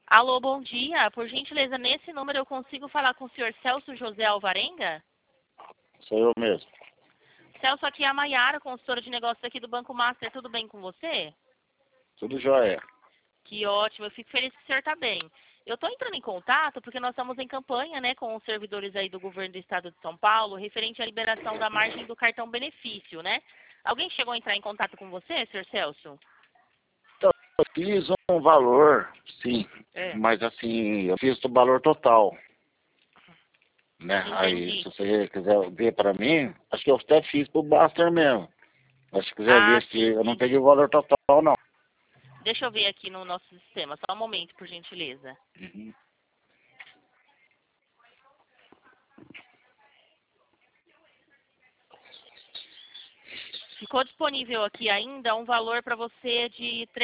Alô, bom dia. Por gentileza, nesse número eu consigo falar com o senhor Celso José Alvarenga? Sou eu mesmo. Celso, aqui é a Maiara, consultora de negócios aqui do Banco Master. Tudo bem com você? Tudo jóia. Que ótimo, eu fico feliz que o senhor está bem. Eu estou entrando em contato porque nós estamos em campanha, né, com os servidores aí do governo do estado de São Paulo, referente à liberação da margem do cartão benefício, né? Alguém chegou a entrar em contato com você, senhor Celso? Então, eu fiz um valor, sim, É, mas assim, eu fiz o valor total, né? Aí, se entendi. você quiser ver para mim, acho que eu até fiz pro Baster mesmo. Mas se quiser Ah, ver se sim, eu não sim. peguei o valor total, não. Deixa eu ver aqui no nosso sistema, só um momento, por gentileza. Uhum. Ficou disponível aqui ainda um valor para você de R$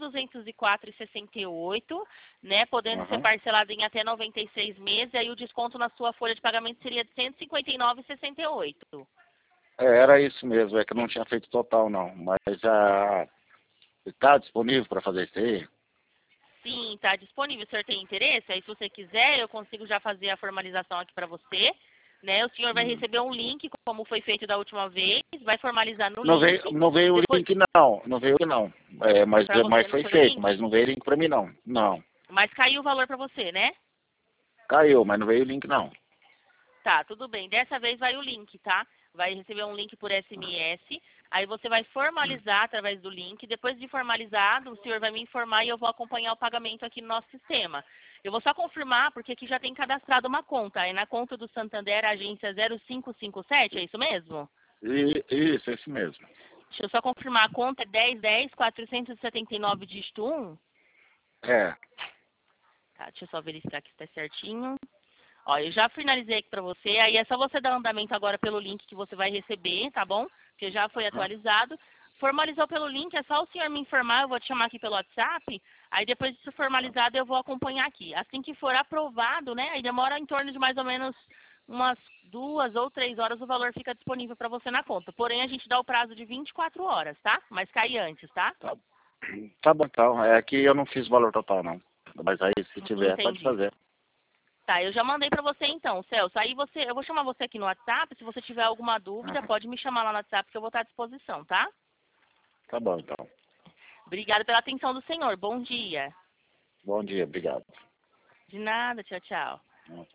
3.204,68, né? Podendo ser Aham. parcelado em até 96 meses, aí o desconto na sua folha de pagamento seria de R$ 159,68. Era isso mesmo, é que eu não tinha feito total, não. Mas já está disponível para fazer isso aí? Sim, está disponível. O senhor tem interesse? Aí, se você quiser, eu consigo já fazer a formalização aqui para você. Né? O senhor vai Hum. receber um link, como foi feito da última vez, vai formalizar no Não link. veio, não veio o Depois, link, não. Não veio não. É, para você mas não foi foi o feito, link, mas não veio link para mim, não. Não. mas caiu o valor para você, né? Caiu, mas não veio link, não. Tá, tudo bem. Dessa vez vai o link, tá? Vai receber um link por SMS. Aí você vai formalizar através do link. Depois de formalizado, o senhor vai me informar e eu vou acompanhar o pagamento aqui no nosso sistema. Eu vou só confirmar, porque aqui já tem cadastrado uma conta. É na conta do Santander, agência 0557, é isso mesmo? Isso, esse mesmo. Deixa eu só confirmar. A conta é 1010-479, dígito 1. É. Tá, deixa eu só verificar que está certinho. Ó, eu já finalizei aqui para você, aí é só você dar andamento agora pelo link que você vai receber, tá bom? Porque já foi atualizado. Formalizou pelo link, é só o senhor me informar, eu vou te chamar aqui pelo WhatsApp, aí depois disso formalizado eu vou acompanhar aqui. Assim que for aprovado, né, aí demora em torno de mais ou menos umas 2 ou 3 horas o valor fica disponível para você na conta. Porém, a gente dá o prazo de 24 horas, tá? Mas cai antes, tá? Tá, tá bom, então. É que eu não fiz o valor total, não. Mas aí, se tiver, pode Entendi. fazer. Tá, eu já mandei pra você então, Celso. Aí eu vou chamar você aqui no WhatsApp. Se você tiver alguma dúvida, Aham. pode me chamar lá no WhatsApp que eu vou estar à disposição, tá? Tá bom, então. Obrigada pela atenção do senhor. Bom dia. Bom dia, obrigado. De nada, tchau, tchau.